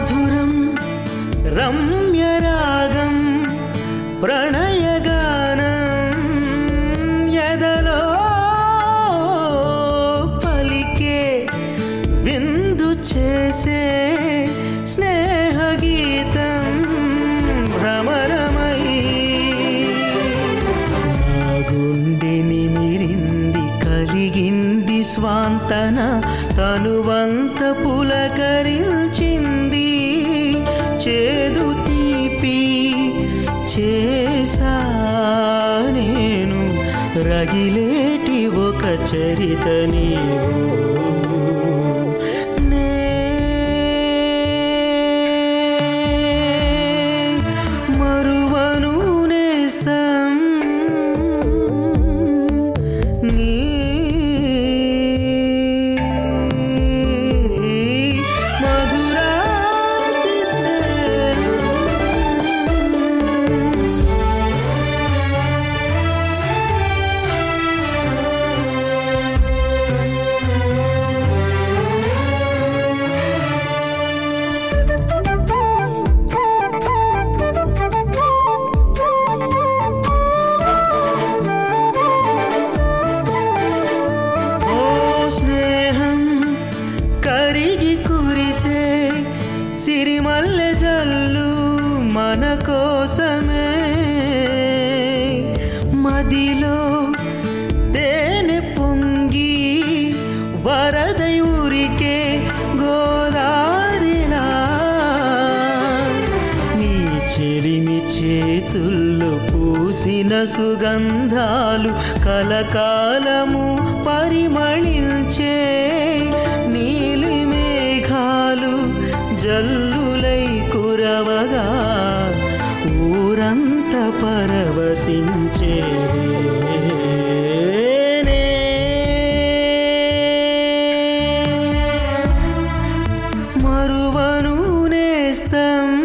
మధురం రమ్యరాగం ప్రణయగానం ఎదలో పలికే విందు చేసే స్నేహగీతం భ్రమరమై నా గుండెని మిరింది కలిగింది స్వాంతన తనువంత పులకరించింది చేదు తీపి చేసా నేను రగిలేటి ఒక చరిత నీవు మరువను నేస్తం నీ మధురాతి స్నేహం. ఓ స్నేహం కరిగి కురిసే సిరిమల్లె జల్లు మన కోసమే మదిలో తేనె పొంగి వరదై ఊరికే గోదారిలా నీ చెలిమి చేతుల్లో పూసిన సుగంధాలు కలకాలము పరిమళించే నీలి మేఘాలు జల్లులై కురవగా ఊరంత పరవశించే మరువను నేస్తం